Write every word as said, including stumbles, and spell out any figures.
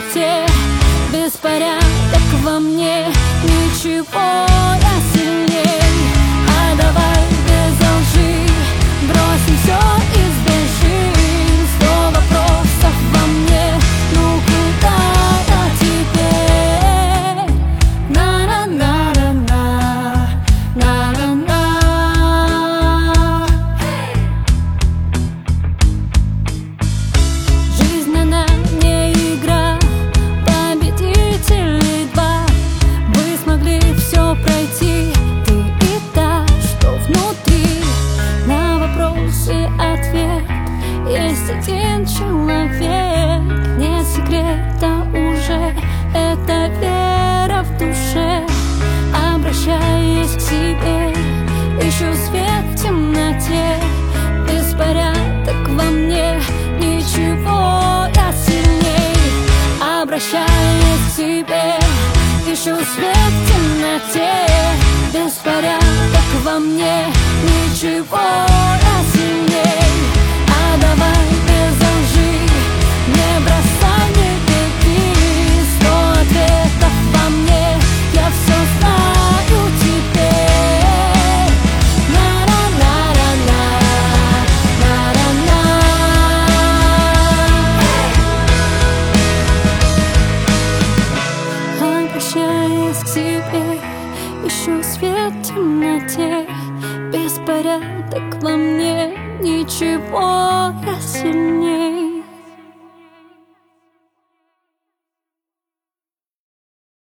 темноте. Беспорядок во мне, ничего я сильней. А давай без лжи бросим все и сбежим. Сто вопросов во мне, ну куда я теперь? На-на-на-на-на, на-на-на. Жизнь она не игра, победителей два. Вы смогли все пройти, ты и та, что внутри. На вопросы ответ, есть один человек. Нет секрета уже, это вера в душе. Обращаясь к себе, ищу свет в темноте. Беспорядок во мне, ничего я сильней. Обращаясь к себе, ищу свет в темноте. Беспорядок во мне, ничего я сильней. А давай без лжи, не бросай, не беги. Сто ответов во мне, я все знаю теперь. На-на-на-на-на, на-на-на. Обращаясь к себе, ищу свет в темноте. Беспорядок во мне, ничего я сильнее.